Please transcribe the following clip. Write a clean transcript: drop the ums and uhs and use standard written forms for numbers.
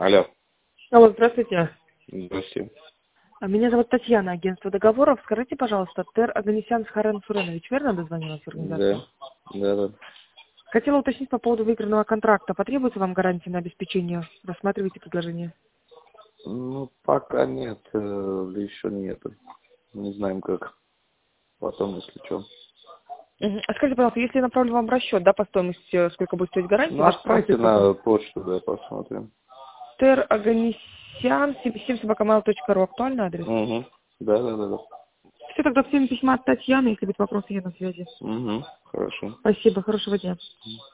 Алло. Алло, здравствуйте. Здравствуйте. Меня зовут Татьяна, агентство договоров. Скажите, пожалуйста, Тер Оганесян Харен Суренович, верно дозвонилась в организацию? Да. Хотела уточнить по поводу выигранного контракта. Потребуется вам гарантия на обеспечение? Рассматривайте предложение. Ну, пока нет, еще нет. Не знаем как. Потом, если что. А скажите, пожалуйста, если я направлю вам расчет, да, по стоимости, сколько будет стоить гарантия? Ну, отправьте на почту, да, посмотрим. Тер Оганесян 77@mail.ru. Актуальный адрес? Угу. Да. Все, тогда всем письма от Татьяны. Если будут вопросы, я на связи. Угу. Хорошо. Спасибо, хорошего дня.